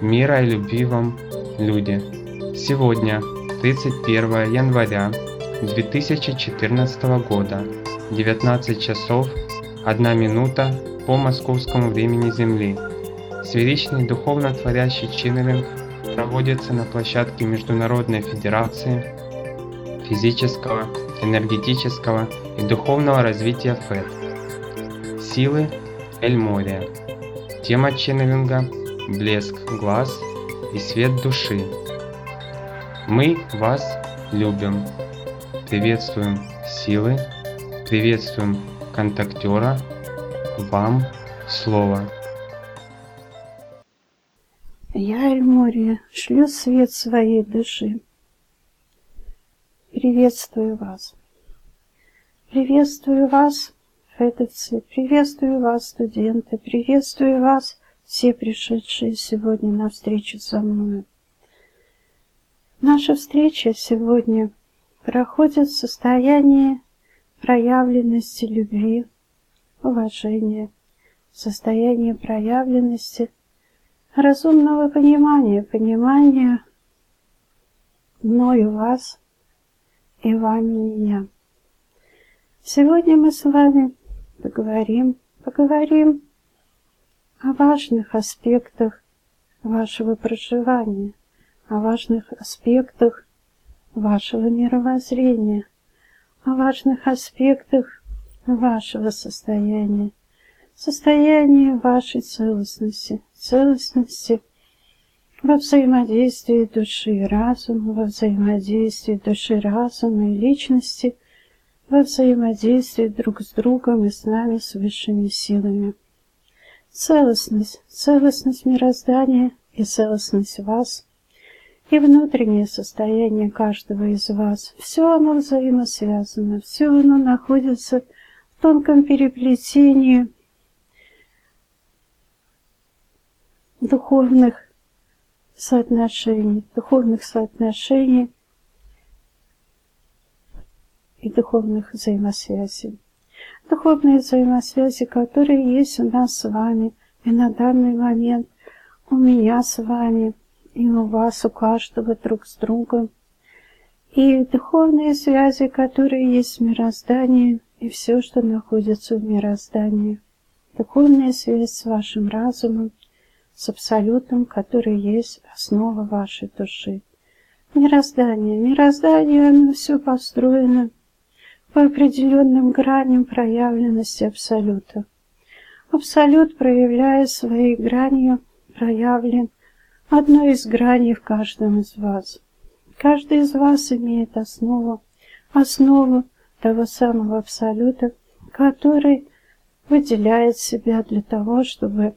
Мира и любви вам, люди! Сегодня, 31 января 2014 года, 19 часов 1 минута по московскому времени Земли. Сферичный духовно-творящий ченнелинг проводится на площадке Международной Федерации физического, энергетического и духовного развития ФЭД. Силы Эль-Мория. Тема ченнелинга – блеск глаз и свет души. Мы вас любим. Приветствуем силы, приветствуем контактера. Вам слово. Я, Эль-Мория, шлю свет своей души. Приветствую вас. Приветствую вас, фэдовцы, приветствую вас, студенты, приветствую вас, все пришедшие сегодня на встречу со мной. Наша встреча сегодня проходит в состоянии проявленности любви, уважения, в состоянии проявленности разумного понимания мною вас и вами меня. Сегодня мы с вами поговорим о важных аспектах вашего проживания, о важных аспектах вашего мировоззрения, о важных аспектах вашего состояния вашей целостности во взаимодействии души и разума, во взаимодействии души, разума и личности, во взаимодействии друг с другом и с нами, с высшими силами. Целостность мироздания и целостность вас, и внутреннее состояние каждого из вас. Все оно взаимосвязано, все оно находится в тонком переплетении духовных соотношений и духовных взаимосвязей. Духовные взаимосвязи, которые есть у нас с вами и на данный момент у меня с вами, и у вас, у каждого друг с другом. И духовные связи, которые есть в мироздании, и все, что находится в мироздании. Духовная связь с вашим разумом, с Абсолютом, который есть основа вашей души. Мироздание, оно все построено по определенным граням проявленности Абсолюта. Абсолют, проявляя своей гранью, проявлен одной из граней в каждом из вас. Каждый из вас имеет основу того самого Абсолюта, который выделяет себя для того, чтобы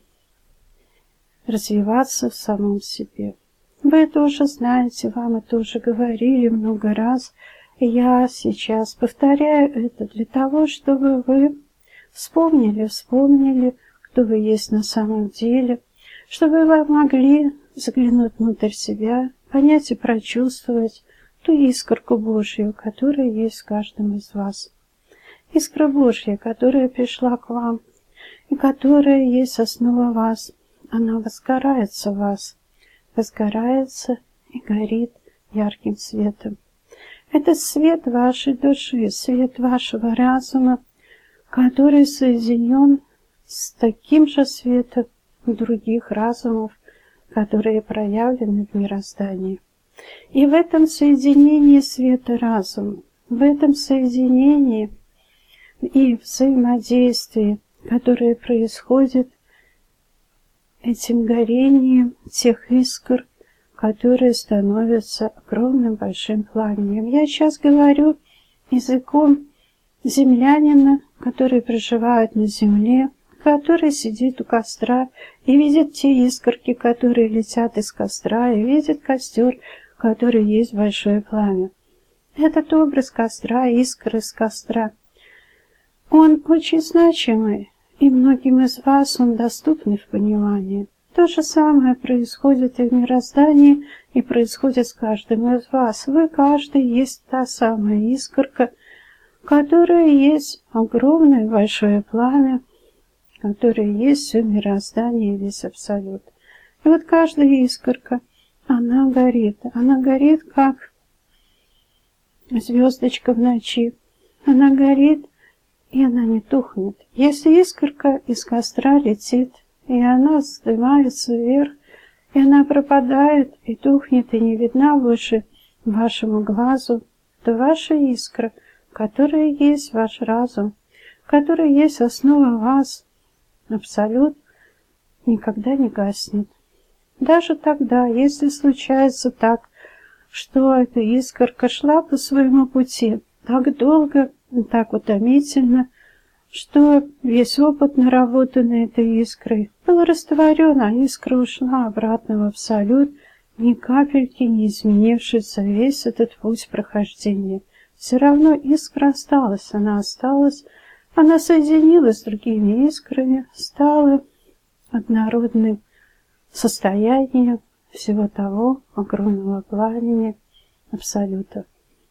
развиваться в самом себе. Вы это уже знаете, вам это уже говорили много раз. И я сейчас повторяю это для того, чтобы вы вспомнили, кто вы есть на самом деле, чтобы вы могли заглянуть внутрь себя, понять и прочувствовать ту искорку Божью, которая есть в каждом из вас. Искра Божья, которая пришла к вам, и которая есть основа вас. Она возгорается в вас, возгорается и горит ярким светом. Это свет вашей души, свет вашего разума, который соединен с таким же светом других разумов, которые проявлены в мироздании. И в этом соединении света разума, в этом соединении и взаимодействии, которое происходит этим горением тех искр, которые становятся огромным большим пламенем. Я сейчас говорю языком землянина, который проживает на земле, который сидит у костра и видит те искорки, которые летят из костра, и видит костер, который есть большое пламя. Этот образ костра, искры из костра, он очень значимый, и многим из вас он доступный в понимании. То же самое происходит и в мироздании, и происходит с каждым из вас. Вы каждый есть та самая искорка, которая есть огромное большое пламя, которое есть все мироздание и весь Абсолют. И вот каждая искорка, она горит, как звездочка в ночи. Она горит, и она не тухнет. Если искорка из костра летит, и она вздымается вверх, и она пропадает, и тухнет, и не видна больше вашему глазу, то ваша искра, которая есть ваш разум, которая есть основа вас, абсолют, никогда не гаснет. Даже тогда, если случается так, что эта искорка шла по своему пути так долго, так утомительно, что весь опыт, наработанный этой искрой, был растворен, а искра ушла обратно в абсолют, ни капельки не изменившись за весь этот путь прохождения. Все равно искра осталась, она соединилась с другими искрами, стала однородным состоянием всего того огромного пламени абсолюта.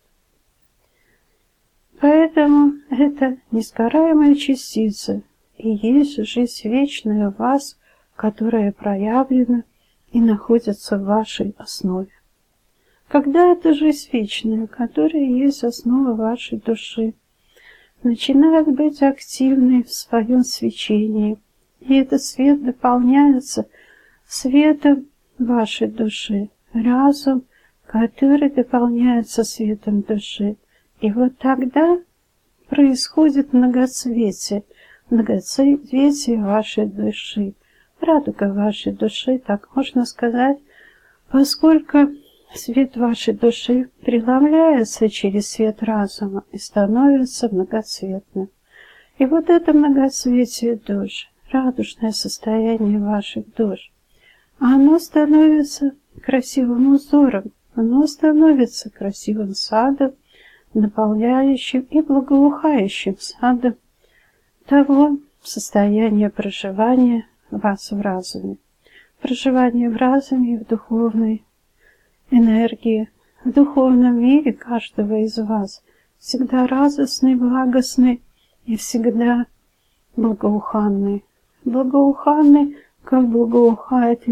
Поэтому это несгораемая частица и есть жизнь вечная в вас, которая проявлена и находится в вашей основе. Когда эта жизнь вечная, которая есть основа вашей души, начинает быть активной в своем свечении, и этот свет дополняется светом вашей души, разум, который дополняется светом души. И вот тогда происходит многоцветие вашей души, радуга вашей души, так можно сказать, поскольку свет вашей души преломляется через свет разума и становится многоцветным. И вот это многоцветие душ, радужное состояние ваших душ, оно становится красивым узором, оно становится красивым садом, наполняющим и благоухающим садом того состояния проживания вас в разуме. Проживание в разуме и в духовной энергии, в духовном мире каждого из вас всегда радостный, благостный и всегда благоуханный. Благоуханный, как благоухает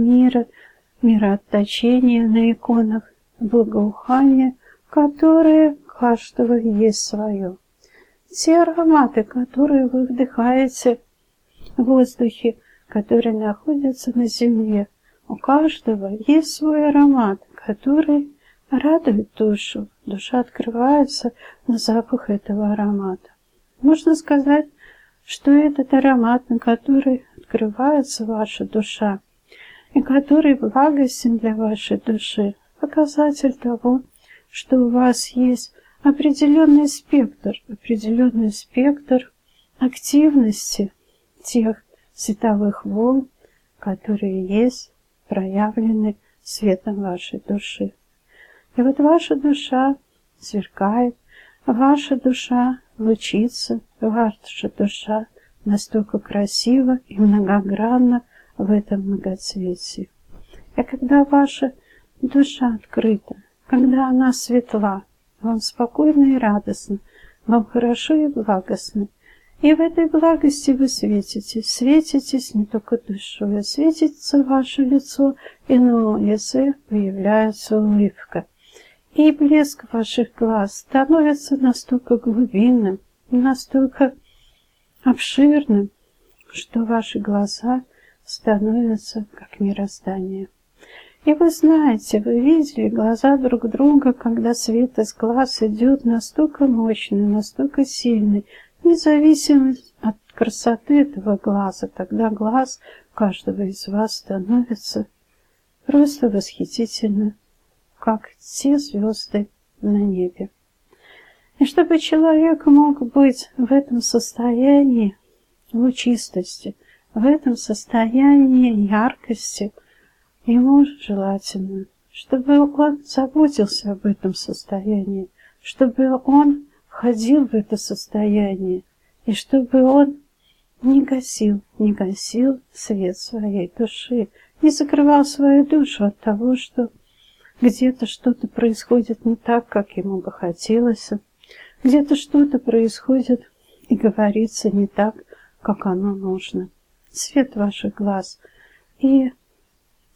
мироотточение на иконах, благоухание, которое каждого есть свое. Те ароматы, которые вы вдыхаете в воздухе, которые находятся на земле, у каждого есть свой аромат, который радует душу. Душа открывается на запах этого аромата. Можно сказать, что этот аромат, на который открывается ваша душа, и который благостен для вашей души, показатель того, что у вас есть определенный спектр активности тех световых волн, которые есть проявлены светом вашей души. И вот ваша душа сверкает, ваша душа лучится, ваша душа настолько красива и многогранна в этом многоцветии. И когда ваша душа открыта, когда она светла, вам спокойно и радостно, вам хорошо и благостно. И в этой благости вы светитесь не только душой, а светится ваше лицо, и на его лице появляется улыбка. И блеск ваших глаз становится настолько глубинным, настолько обширным, что ваши глаза становятся как мироздание. И вы знаете, вы видели глаза друг друга, когда свет из глаз идет настолько мощный, настолько сильный, независимо от красоты этого глаза. Тогда глаз каждого из вас становится просто восхитительно, как те звезды на небе. И чтобы человек мог быть в этом состоянии лучистости, в этом состоянии яркости, ему желательно, чтобы он заботился об этом состоянии, чтобы он входил в это состояние, и чтобы он не гасил свет своей души, не закрывал свою душу от того, что где-то что-то происходит не так, как ему бы хотелось, где-то что-то происходит и говорится не так, как оно нужно. Свет ваших глаз и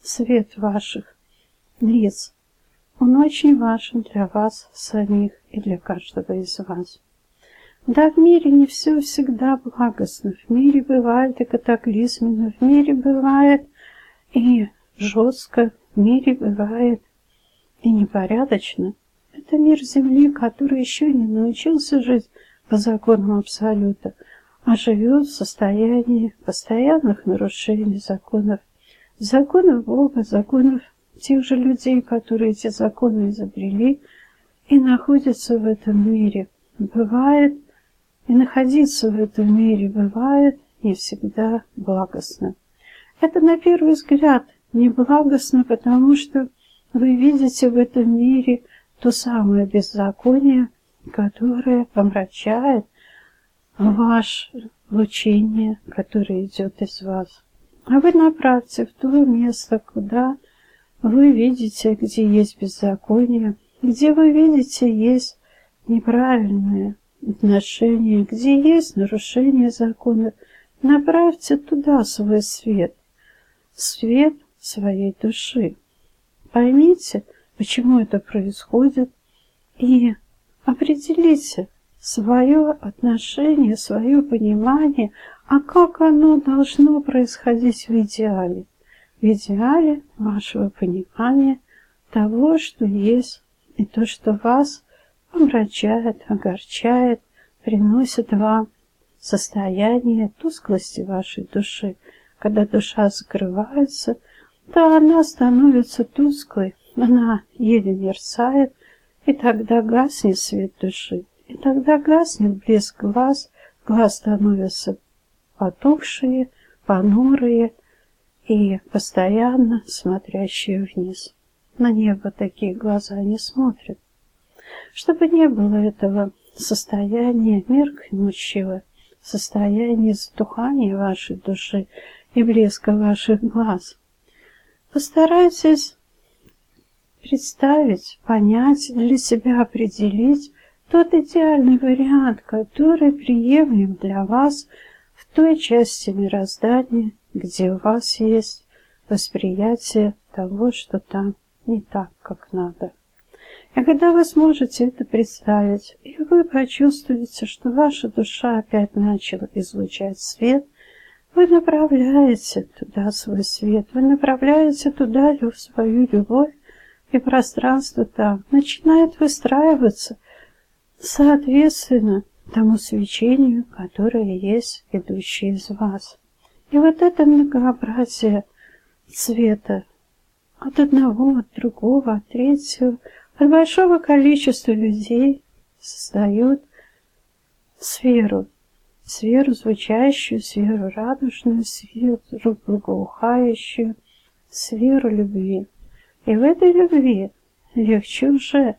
свет ваших лиц, он очень важен для вас самих и для каждого из вас. Да, в мире не все всегда благостно, в мире бывает и катаклизменно, в мире бывает и жестко, в мире бывает и непорядочно. Это мир Земли, который еще не научился жить по законам Абсолюта, а живет в состоянии постоянных нарушений законов Бога, законов тех же людей, которые эти законы изобрели и находятся в этом мире. Бывает, и находиться в этом мире бывает не всегда благостно. Это на первый взгляд неблагостно, потому что вы видите в этом мире то самое беззаконие, которое помрачает ваше лучение, которое идет из вас. А вы направьте в то место, куда вы видите, где есть беззаконие, где вы видите есть неправильное отношение, где есть нарушение законов. Направьте туда свой свет, свет своей души. Поймите, почему это происходит, и определите свое отношение, свое понимание, а как оно должно происходить в идеале вашего понимания того, что есть, и то, что вас помрачает, огорчает, приносит вам состояние тусклости вашей души. Когда душа закрывается, то она становится тусклой, она еле мерцает, и тогда гаснет свет души, и тогда гаснет блеск глаз, глаз становятся потухшие, понурые и постоянно смотрящие вниз. На небо такие глаза не смотрят. Чтобы не было этого состояния меркнущего, состояния затухания вашей души и блеска ваших глаз, постарайтесь представить, понять, для себя определить тот идеальный вариант, который приемлем для вас в той части мироздания, где у вас есть восприятие того, что там не так, как надо. И когда вы сможете это представить, и вы почувствуете, что ваша душа опять начала излучать свет, вы направляете туда свой свет, вы направляете туда свою любовь, и пространство там начинает выстраиваться соответственно тому свечению, которое есть идущее из вас. И вот это многообразие цвета от одного, от другого, от третьего, от большого количества людей создает сферу звучащую, сферу радужную, сферу благоухающую, сферу любви. И в этой любви легче уже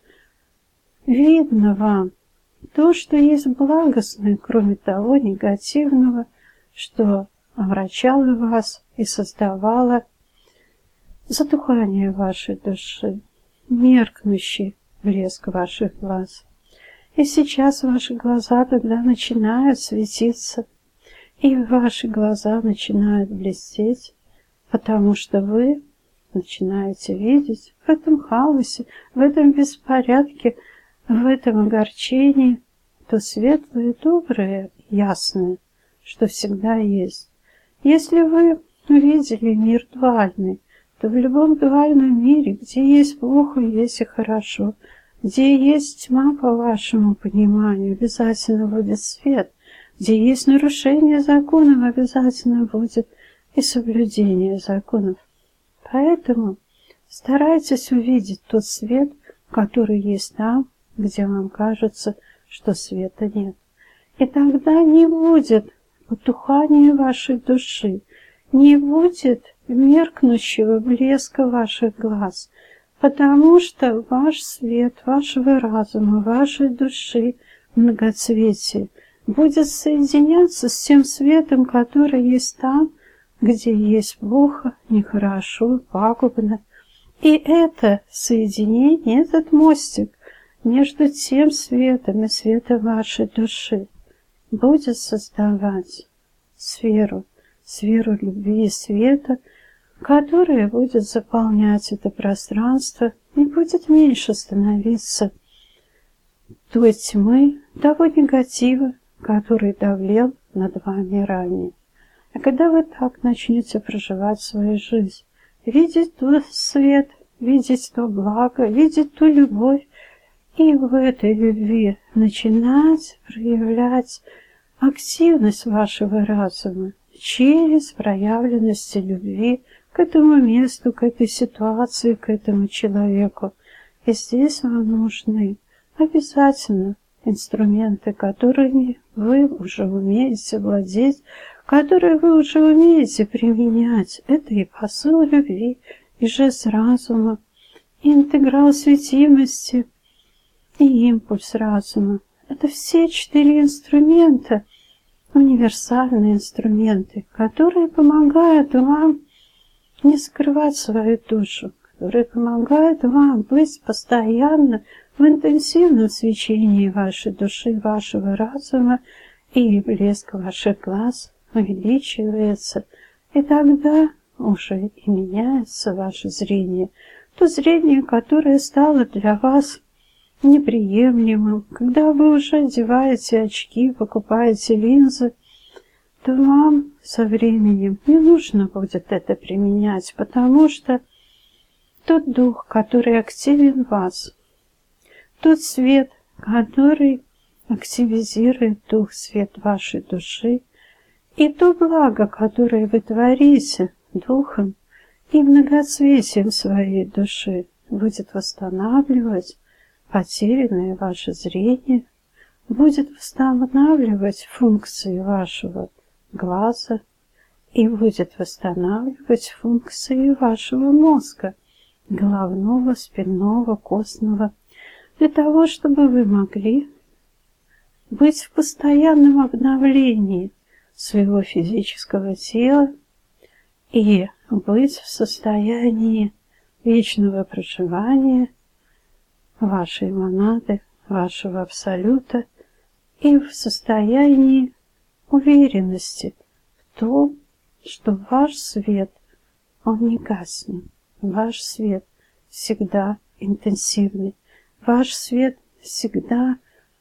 видно вам то, что есть благостное, кроме того негативного, что омрачало вас и создавало затухание вашей души, меркнущий блеск ваших глаз. И сейчас ваши глаза тогда начинают светиться, и ваши глаза начинают блестеть, потому что вы начинаете видеть в этом хаосе, в этом беспорядке, в этом огорчении то светлое, доброе, ясное, что всегда есть. Если вы видели мир дуальный, то в любом дуальном мире, где есть плохо, есть и хорошо, где есть тьма, по вашему пониманию, обязательно будет свет, где есть нарушение законов, обязательно будет и соблюдение законов. Поэтому старайтесь увидеть тот свет, который есть там, где вам кажется, что света нет. И тогда не будет потухания вашей души, не будет меркнущего блеска ваших глаз, потому что ваш свет, вашего разума, вашей души многоцветие будет соединяться с тем светом, который есть там, где есть плохо, нехорошо, пагубно. И это соединение, этот мостик между тем светом и светом вашей души будет создавать сферу любви и света, которое будет заполнять это пространство и будет меньше становиться той тьмы, того негатива, который давлел над вами ранее. А когда вы так начнете проживать свою жизнь, видеть тот свет, видеть то благо, видеть ту любовь, и в этой любви начинать проявлять активность вашего разума через проявленность любви к этому месту, к этой ситуации, к этому человеку. И здесь вам нужны обязательно инструменты, которыми вы уже умеете владеть, которые вы уже умеете применять. Это и посыл любви, и жест разума, и интеграл светимости, и импульс разума. Это все 4 инструмента, универсальные инструменты, которые помогают вам не скрывать свою душу, которые помогают вам быть постоянно в интенсивном свечении вашей души, вашего разума, и блеск ваших глаз увеличивается, и тогда уже и меняется ваше зрение. То зрение, которое стало для вас неприемлемым, когда вы уже одеваете очки, покупаете линзы, то вам со временем не нужно будет это применять, потому что тот дух, который активен в вас, тот свет, который активизирует дух, свет вашей души, и то благо, которое вы творите духом и многоцветием своей души, будет восстанавливать потерянное ваше зрение, будет восстанавливать функции вашего глаза и будет восстанавливать функции вашего мозга, головного, спинного, костного, для того, чтобы вы могли быть в постоянном обновлении своего физического тела и быть в состоянии вечного проживания вашей монады, вашего абсолюта, и в состоянии уверенности в том, что ваш свет, он не гаснет, ваш свет всегда интенсивный, ваш свет всегда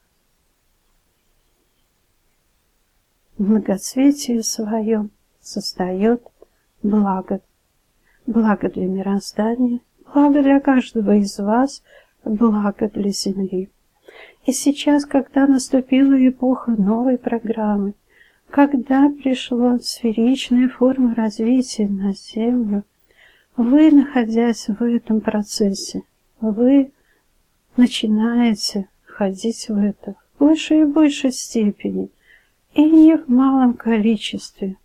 в многоцветии своем создает благо. Благо для мироздания, благо для каждого из вас, благо для Земли. И сейчас, когда наступила эпоха новой программы, когда пришла сферичная форма развития на Землю, вы, находясь в этом процессе, вы начинаете входить в это в большей и большей степени, и не в малом количестве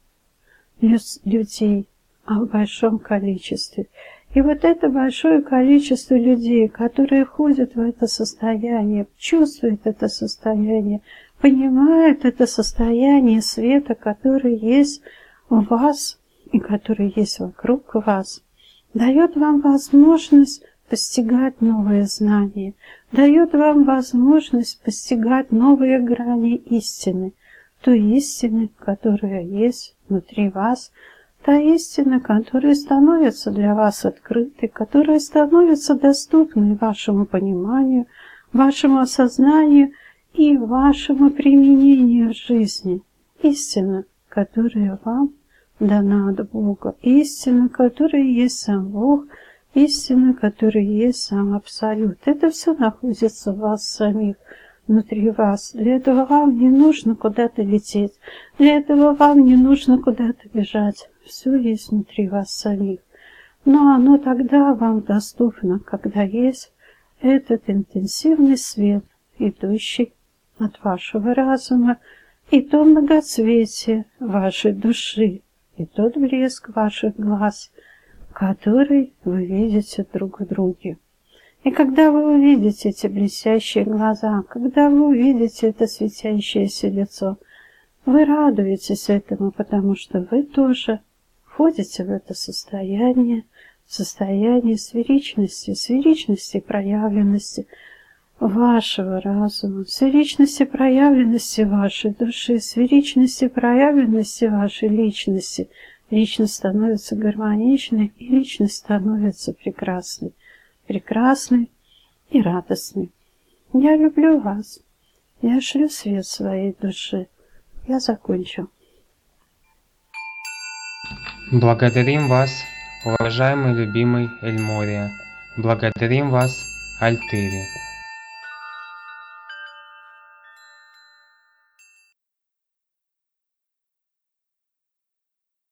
людей, а в большом количестве. И вот это большое количество людей, которые входят в это состояние, чувствуют это состояние, понимают это состояние света, который есть в вас и который есть вокруг вас, дает вам возможность постигать новые знания, дает вам возможность постигать новые грани истины, той истины, которая есть внутри вас, та истина, которая становится для вас открытой, которая становится доступной вашему пониманию, вашему осознанию и вашему применению в жизни. Истина, которая вам дана от Бога, истина, которая есть сам Бог, истина, которая есть сам Абсолют. Это все находится в вас самих, внутри вас. Для этого вам не нужно куда-то лететь, для этого вам не нужно куда-то бежать. Все есть внутри вас самих. Но оно тогда вам доступно, когда есть этот интенсивный свет, идущий от вашего разума, и то многоцветие вашей души, и тот блеск ваших глаз, который вы видите друг в друге. И когда вы увидите эти блестящие глаза, когда вы увидите это светящееся лицо, вы радуетесь этому, потому что вы тоже входите в это состояние сферичности проявленности вашего разума, сферичности проявленности вашей души, сферичности проявленности вашей личности. личность становится гармоничной, и личность становится прекрасной. Прекрасной и радостной. Я люблю вас. Я шлю свет своей души. Я закончу. Благодарим вас, уважаемый любимый Эльмория. Благодарим вас, Альтыри.